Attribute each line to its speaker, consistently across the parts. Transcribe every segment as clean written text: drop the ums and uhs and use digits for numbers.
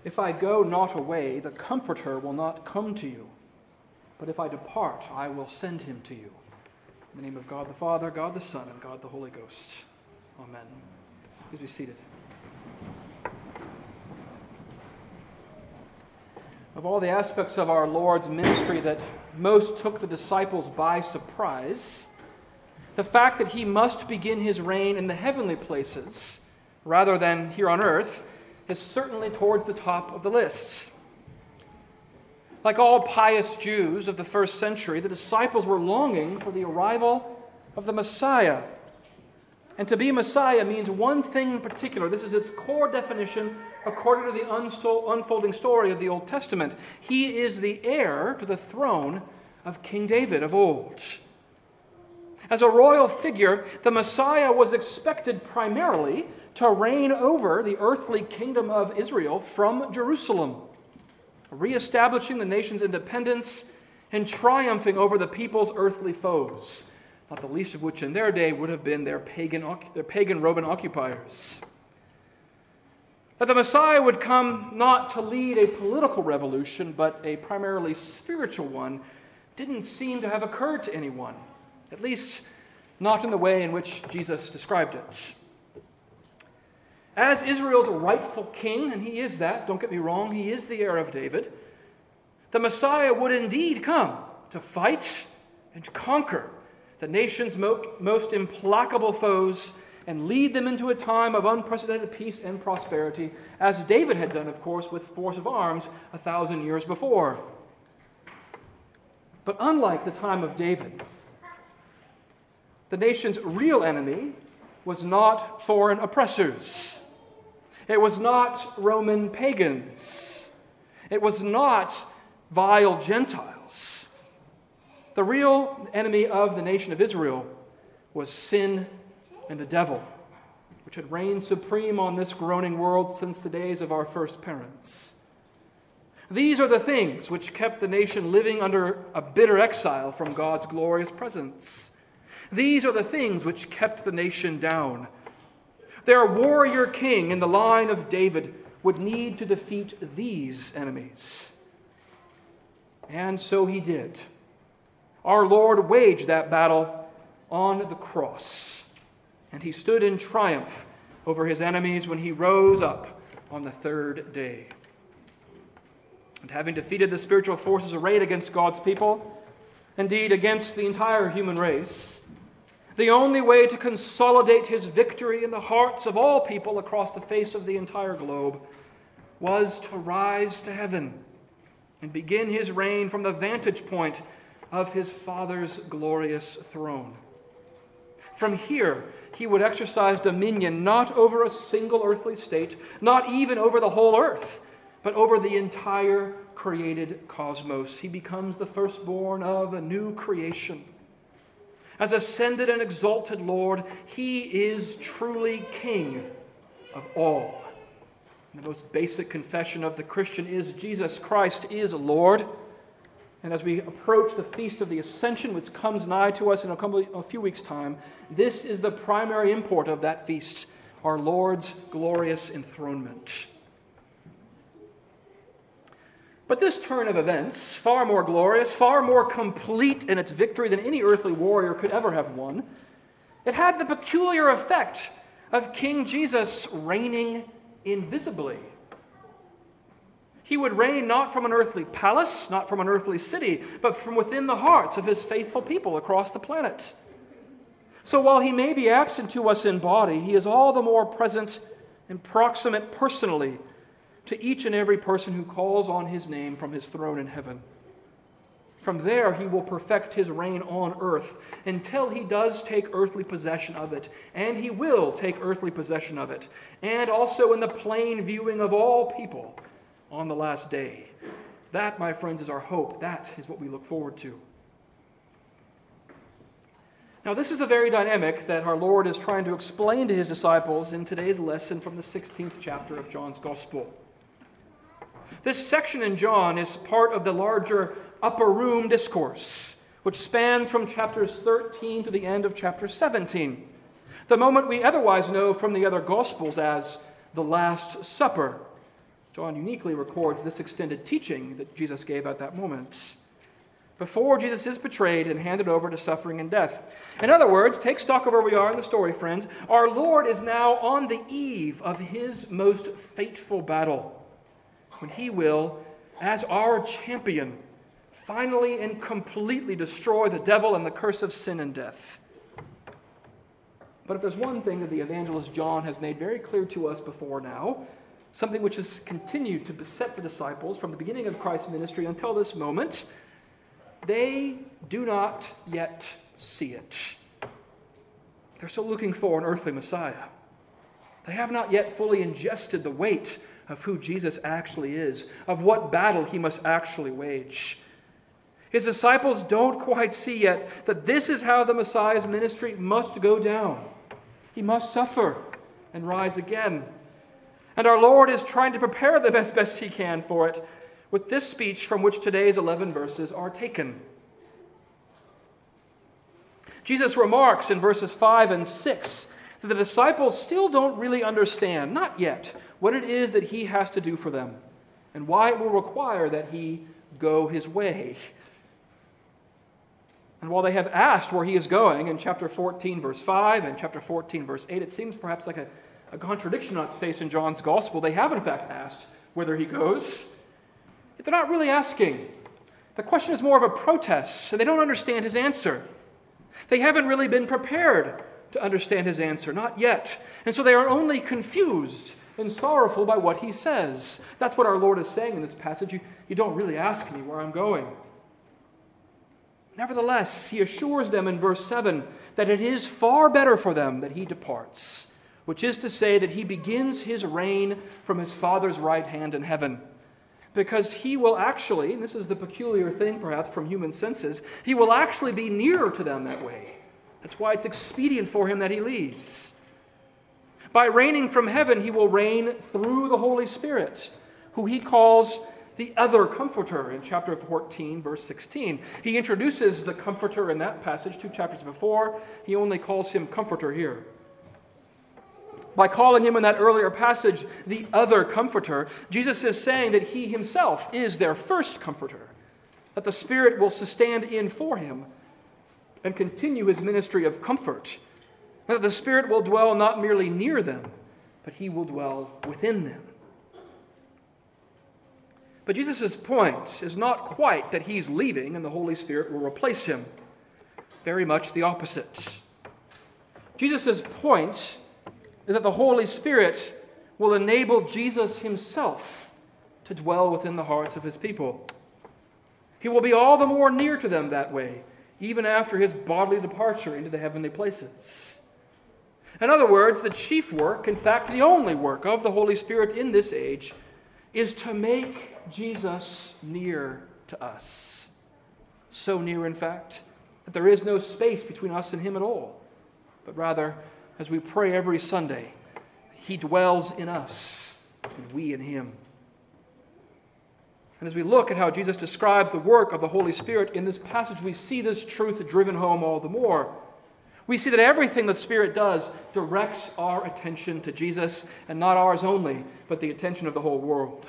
Speaker 1: If I go not away, the Comforter will not come to you. But if I depart, I will send him to you. In the name of God the Father, God the Son, and God the Holy Ghost. Amen. Please be seated. Of all the aspects of our Lord's ministry that most took the disciples by surprise, the fact that he must begin his reign in the heavenly places rather than here on earth is certainly towards the top of the list. Like all pious Jews of the first century, the disciples were longing for the arrival of the Messiah. And to be Messiah means one thing in particular. This is its core definition according to the unfolding story of the Old Testament. He is the heir to the throne of King David of old. As a royal figure, the Messiah was expected primarily to reign over the earthly kingdom of Israel from Jerusalem, reestablishing the nation's independence and triumphing over the people's earthly foes, not the least of which in their day would have been their pagan Roman occupiers. That the Messiah would come not to lead a political revolution, but a primarily spiritual one, didn't seem to have occurred to anyone, at least not in the way in which Jesus described it. As Israel's rightful king, and he is that, don't get me wrong, he is the heir of David, the Messiah would indeed come to fight and to conquer the nation's most implacable foes and lead them into a time of unprecedented peace and prosperity, as David had done, of course, with force of arms 1,000 years before. But unlike the time of David, the nation's real enemy was not foreign oppressors. It was not Roman pagans. It was not vile Gentiles. The real enemy of the nation of Israel was sin and the devil, which had reigned supreme on this groaning world since the days of our first parents. These are the things which kept the nation living under a bitter exile from God's glorious presence. These are the things which kept the nation down. Their warrior king in the line of David would need to defeat these enemies. And so he did. Our Lord waged that battle on the cross, and he stood in triumph over his enemies when he rose up on the third day. And having defeated the spiritual forces arrayed against God's people, indeed against the entire human race, the only way to consolidate his victory in the hearts of all people across the face of the entire globe was to rise to heaven and begin his reign from the vantage point of his Father's glorious throne. From here, he would exercise dominion not over a single earthly state, not even over the whole earth, but over the entire created cosmos. He becomes the firstborn of a new creation. As ascended and exalted Lord, he is truly King of all. And the most basic confession of the Christian is Jesus Christ is Lord. And as we approach the Feast of the Ascension, which comes nigh to us in a few weeks' time, this is the primary import of that feast, our Lord's glorious enthronement. But this turn of events, far more glorious, far more complete in its victory than any earthly warrior could ever have won, it had the peculiar effect of King Jesus reigning invisibly. He would reign not from an earthly palace, not from an earthly city, but from within the hearts of his faithful people across the planet. So while he may be absent to us in body, he is all the more present and proximate personally to each and every person who calls on his name from his throne in heaven. From there, he will perfect his reign on earth until he does take earthly possession of it. And he will take earthly possession of it. And also in the plain viewing of all people on the last day. That, my friends, is our hope. That is what we look forward to. Now, this is the very dynamic that our Lord is trying to explain to his disciples in today's lesson from the 16th chapter of John's Gospel. This section in John is part of the larger upper room discourse, which spans from chapters 13 to the end of chapter 17, the moment we otherwise know from the other Gospels as the Last Supper, John uniquely records this extended teaching that Jesus gave at that moment, before Jesus is betrayed and handed over to suffering and death. In other words, take stock of where we are in the story, friends. Our Lord is now on the eve of his most fateful battle, when he will, as our champion, finally and completely destroy the devil and the curse of sin and death. But if there's one thing that the evangelist John has made very clear to us before now, something which has continued to beset the disciples from the beginning of Christ's ministry until this moment, they do not yet see it. They're still looking for an earthly Messiah. They have not yet fully ingested the weight of who Jesus actually is, of what battle he must actually wage. His disciples don't quite see yet that this is how the Messiah's ministry must go down. He must suffer and rise again. And our Lord is trying to prepare them as best he can for it with this speech from which today's 11 verses are taken. Jesus remarks in verses 5 and 6 that the disciples still don't really understand, not yet, what it is that he has to do for them and why it will require that he go his way. And while they have asked where he is going in chapter 14, verse 5 and chapter 14, verse 8, it seems perhaps like a contradiction on its face in John's gospel. They have in fact asked whither he goes. Yet they're not really asking. The question is more of a protest, and they don't understand his answer. They haven't really been prepared to understand his answer, not yet. And so they are only confused and sorrowful by what he says. That's what our Lord is saying in this passage. You don't really ask me where I'm going. Nevertheless, he assures them in verse 7 that it is far better for them that he departs, which is to say that he begins his reign from his Father's right hand in heaven. Because he will actually, and this is the peculiar thing perhaps from human senses, he will actually be nearer to them that way. That's why it's expedient for him that he leaves. By reigning from heaven, he will reign through the Holy Spirit, who he calls the other Comforter in chapter 14, verse 16. He introduces the Comforter in that passage 2 chapters before. He only calls him Comforter here. By calling him in that earlier passage the other Comforter, Jesus is saying that he himself is their first Comforter, that the Spirit will stand in for him and continue his ministry of comfort, that the Spirit will dwell not merely near them, but he will dwell within them. But Jesus' point is not quite that he's leaving and the Holy Spirit will replace him. Very much the opposite. Jesus' point is that the Holy Spirit will enable Jesus himself to dwell within the hearts of his people. He will be all the more near to them that way, even after his bodily departure into the heavenly places. In other words, the chief work, in fact the only work of the Holy Spirit in this age, is to make Jesus near to us. So near, in fact, that there is no space between us and him at all, but rather, as we pray every Sunday, he dwells in us and we in him. And as we look at how Jesus describes the work of the Holy Spirit in this passage, we see this truth driven home all the more. We see that everything the Spirit does directs our attention to Jesus, and not ours only, but the attention of the whole world.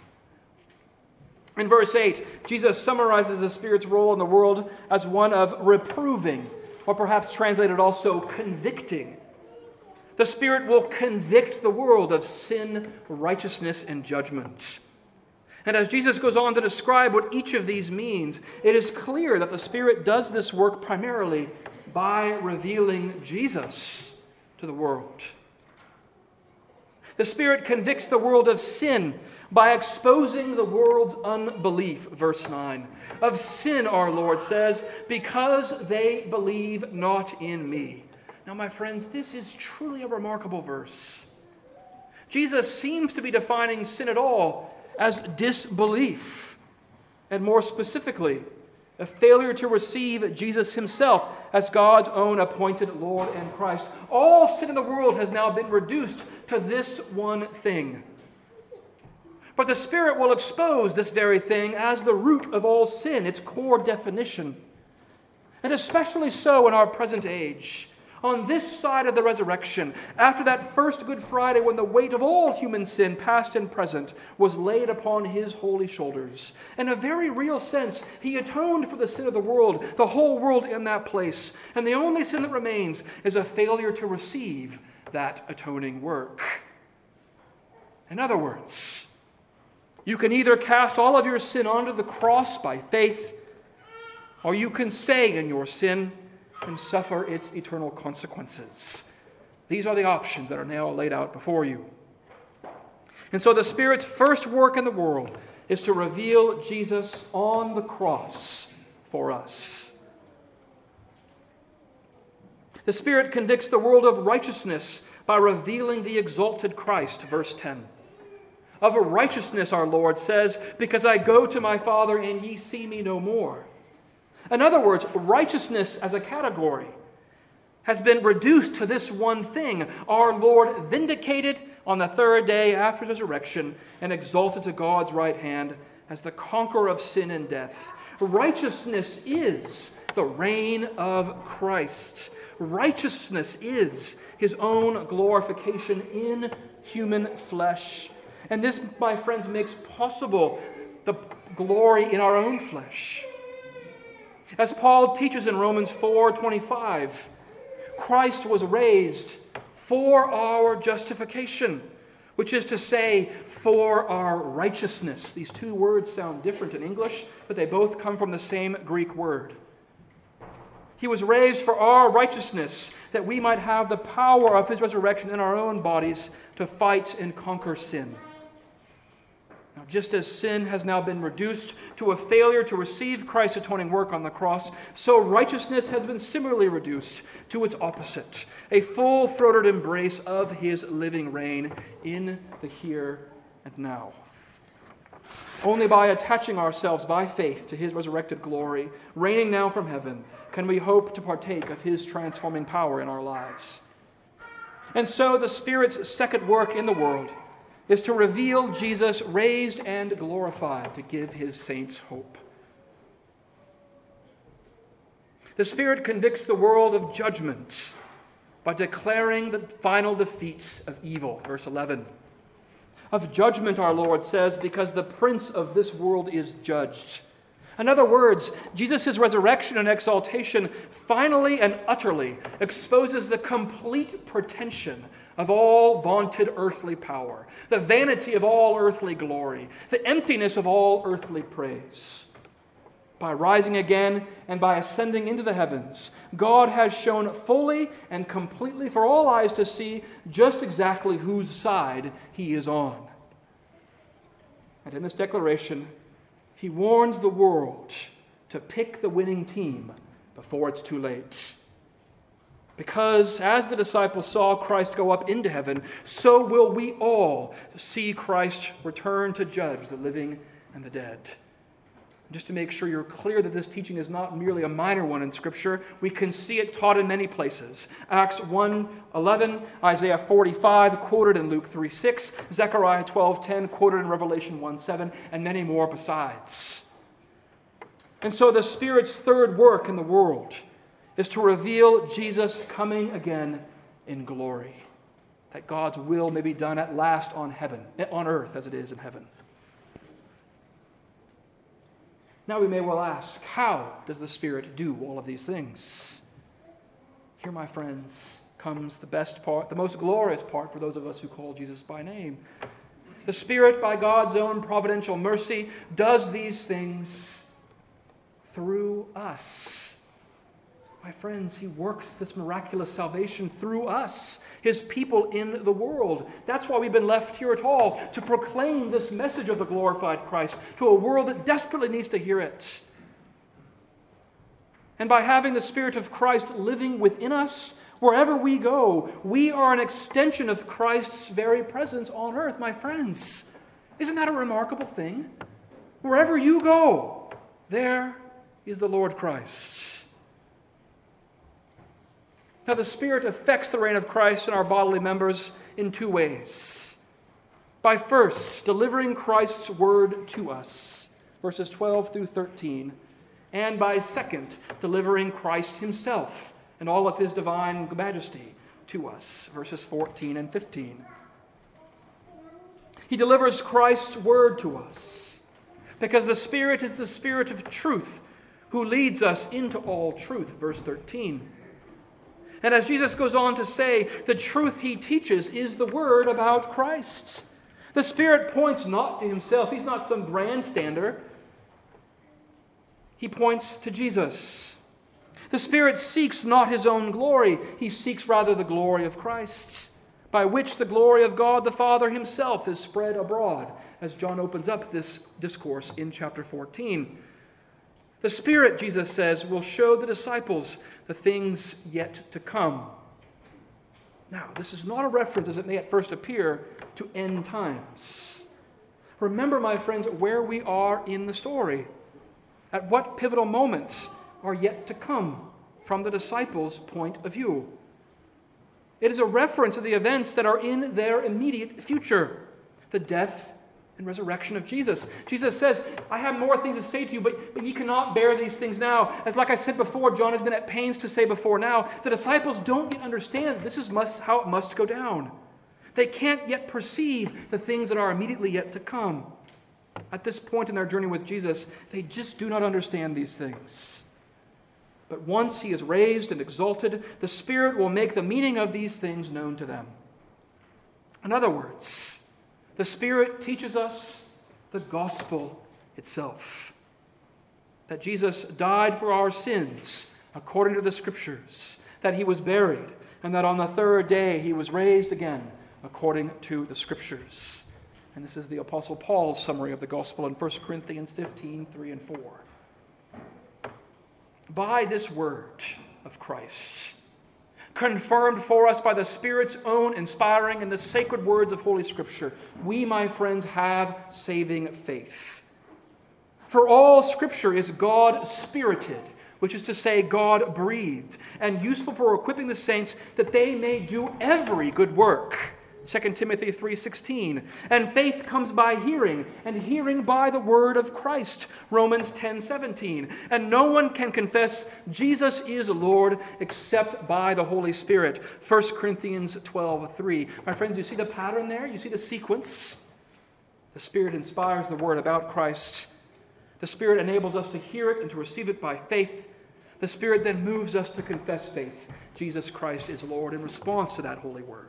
Speaker 1: In verse 8, Jesus summarizes the Spirit's role in the world as one of reproving, or perhaps translated also convicting. The Spirit will convict the world of sin, righteousness, and judgment. And as Jesus goes on to describe what each of these means, it is clear that the Spirit does this work primarily by revealing Jesus to the world. The Spirit convicts the world of sin by exposing the world's unbelief, verse 9. Of sin, our Lord says, because they believe not in me. Now, my friends, this is truly a remarkable verse. Jesus seems to be defining sin at all as disbelief, and more specifically, a failure to receive Jesus himself as God's own appointed Lord and Christ. All sin in the world has now been reduced to this one thing. But the Spirit will expose this very thing as the root of all sin, its core definition. And especially so in our present age. On this side of the resurrection, after that first Good Friday when the weight of all human sin, past and present, was laid upon his holy shoulders. In a very real sense, he atoned for the sin of the whole world in that place. And the only sin that remains is a failure to receive that atoning work. In other words, you can either cast all of your sin onto the cross by faith, or you can stay in your sin and suffer its eternal consequences. These are the options that are now laid out before you. And so the Spirit's first work in the world is to reveal Jesus on the cross for us. The Spirit convicts the world of righteousness by revealing the exalted Christ, verse 10. Of righteousness, our Lord says, because I go to my Father and ye see me no more. In other words, righteousness as a category has been reduced to this one thing: our Lord vindicated on the third day after his resurrection and exalted to God's right hand as the conqueror of sin and death. Righteousness is the reign of Christ. Righteousness is his own glorification in human flesh. And this, my friends, makes possible the glory in our own flesh. As Paul teaches in Romans 4:25, Christ was raised for our justification, which is to say, for our righteousness. These two words sound different in English, but they both come from the same Greek word. He was raised for our righteousness, that we might have the power of his resurrection in our own bodies to fight and conquer sin. Now, just as sin has now been reduced to a failure to receive Christ's atoning work on the cross, so righteousness has been similarly reduced to its opposite, a full-throated embrace of his living reign in the here and now. Only by attaching ourselves by faith to his resurrected glory, reigning now from heaven, can we hope to partake of his transforming power in our lives. And so the Spirit's second work in the world is to reveal Jesus raised and glorified, to give his saints hope. The Spirit convicts the world of judgment by declaring the final defeat of evil, verse 11. Of judgment, our Lord says, because the prince of this world is judged. In other words, Jesus' resurrection and exaltation finally and utterly exposes the complete pretension of all vaunted earthly power, the vanity of all earthly glory, the emptiness of all earthly praise. By rising again and by ascending into the heavens, God has shown fully and completely for all eyes to see just exactly whose side he is on. And in this declaration, he warns the world to pick the winning team before it's too late. Because as the disciples saw Christ go up into heaven, so will we all see Christ return to judge the living and the dead. Just to make sure you're clear that this teaching is not merely a minor one in Scripture, we can see it taught in many places. Acts 1:11, Isaiah 45, quoted in Luke 3:6, Zechariah 12:10, quoted in Revelation 1:7, and many more besides. And so the Spirit's third work in the world is to reveal Jesus coming again in glory, that God's will may be done at last on earth as it is in heaven. Now we may well ask, how does the Spirit do all of these things? Here, my friends, comes the best part, the most glorious part for those of us who call Jesus by name. The Spirit, by God's own providential mercy, does these things through us. My friends, he works this miraculous salvation through us, his people in the world. That's why we've been left here at all, to proclaim this message of the glorified Christ to a world that desperately needs to hear it. And by having the Spirit of Christ living within us, wherever we go, we are an extension of Christ's very presence on earth, my friends. Isn't that a remarkable thing? Wherever you go, there is the Lord Christ. Now, the Spirit affects the reign of Christ in our bodily members in two ways. By first, delivering Christ's word to us, verses 12 through 13, and by second, delivering Christ himself and all of his divine majesty to us, verses 14 and 15. He delivers Christ's word to us, because the Spirit is the Spirit of truth, who leads us into all truth, verse 13. And as Jesus goes on to say, the truth he teaches is the word about Christ. The Spirit points not to himself. He's not some grandstander. He points to Jesus. The Spirit seeks not his own glory. He seeks rather the glory of Christ, by which the glory of God the Father himself is spread abroad, as John opens up this discourse in chapter 14. The Spirit, Jesus says, will show the disciples the things yet to come. Now, this is not a reference, as it may at first appear, to end times. Remember, my friends, where we are in the story. At what pivotal moments are yet to come from the disciples' point of view. It is a reference to the events that are in their immediate future, the death and resurrection of Jesus. Jesus says, I have more things to say to you, but ye cannot bear these things now. As like I said before, John has been at pains to say before now, the disciples don't yet understand this is how it must go down. They can't yet perceive the things that are immediately yet to come. At this point in their journey with Jesus, they just do not understand these things. But once he is raised and exalted, the Spirit will make the meaning of these things known to them. In other words, the Spirit teaches us the gospel itself. That Jesus died for our sins according to the Scriptures, that he was buried, and that on the third day he was raised again according to the Scriptures. And this is the Apostle Paul's summary of the gospel in 1 Corinthians 15, 3 and 4. By this word of Christ, confirmed for us by the Spirit's own inspiring and the sacred words of Holy Scripture, we, my friends, have saving faith. For all Scripture is God-spirited, which is to say God-breathed, and useful for equipping the saints that they may do every good work. 2 Timothy 3:16. And faith comes by hearing, and hearing by the word of Christ. Romans 10:17. And no one can confess Jesus is Lord except by the Holy Spirit. 1 Corinthians 12:3. My friends, you see the pattern there? You see the sequence? The Spirit inspires the word about Christ. The Spirit enables us to hear it and to receive it by faith. The Spirit then moves us to confess faith. Jesus Christ is Lord in response to that holy word.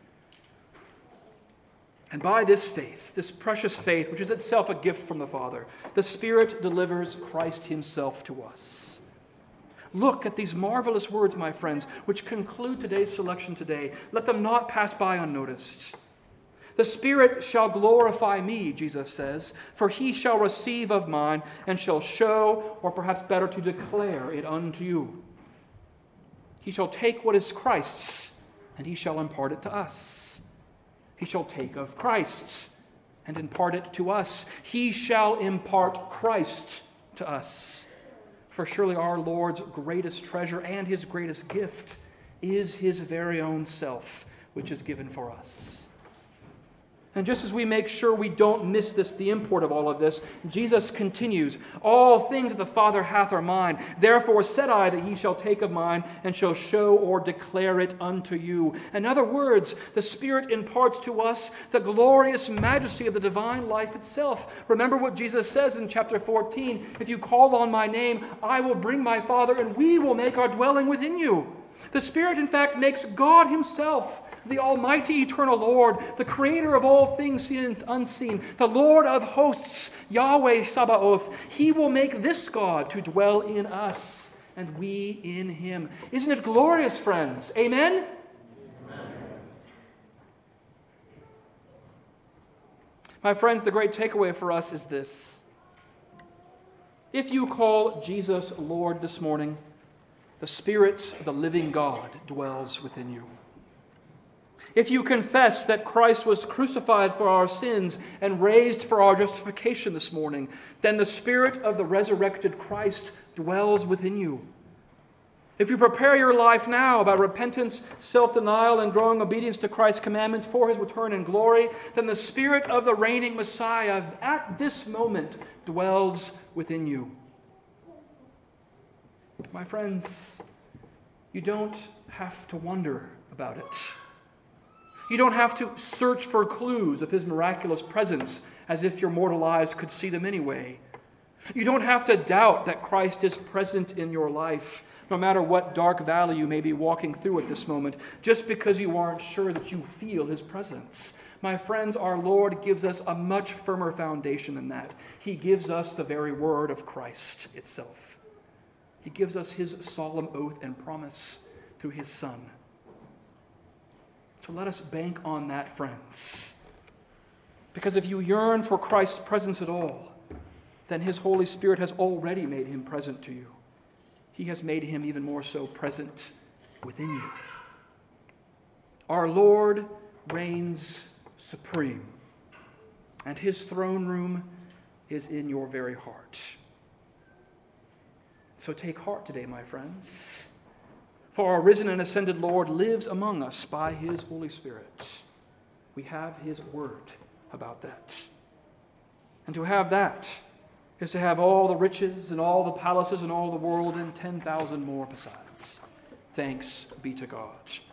Speaker 1: And by this faith, this precious faith, which is itself a gift from the Father, the Spirit delivers Christ himself to us. Look at these marvelous words, my friends, which conclude today's selection today. Let them not pass by unnoticed. The Spirit shall glorify me, Jesus says, for he shall receive of mine and shall show, or perhaps better to declare it unto you. He shall take what is Christ's, and he shall impart it to us. He shall take of Christ and impart it to us. He shall impart Christ to us. For surely our Lord's greatest treasure and his greatest gift is his very own self, which is given for us. And just as we make sure we don't miss the import of all of this, Jesus continues, all things that the Father hath are mine. Therefore said I that ye shall take of mine and shall show or declare it unto you. In other words, the Spirit imparts to us the glorious majesty of the divine life itself. Remember what Jesus says in chapter 14, if you call on my name, I will bring my Father and we will make our dwelling within you. The Spirit, in fact, makes God himself, the almighty eternal Lord, the creator of all things seen and unseen, the Lord of hosts, Yahweh Sabaoth. He will make this God to dwell in us, and we in him. Isn't it glorious, friends? Amen? Amen. My friends, the great takeaway for us is this. If you call Jesus Lord this morning, the Spirit of the living God dwells within you. If you confess that Christ was crucified for our sins and raised for our justification this morning, then the Spirit of the resurrected Christ dwells within you. If you prepare your life now by repentance, self-denial, and growing obedience to Christ's commandments for his return in glory, then the Spirit of the reigning Messiah at this moment dwells within you. My friends, You don't have to wonder about it. You don't have to search for clues of his miraculous presence as if your mortal eyes could see them anyway. You don't have to doubt that Christ is present in your life, no matter what dark valley you may be walking through at this moment, just because you aren't sure that you feel his presence. My friends, our Lord gives us a much firmer foundation than that. He gives us the very word of Christ itself. He gives us his solemn oath and promise through his Son. So let us bank on that, friends. Because if you yearn for Christ's presence at all, then his Holy Spirit has already made him present to you. He has made him even more so present within you. Our Lord reigns supreme, and his throne room is in your very heart. So take heart today, my friends, for our risen and ascended Lord lives among us by his Holy Spirit. We have his word about that. And to have that is to have all the riches and all the palaces and all the world and 10,000 more besides. Thanks be to God.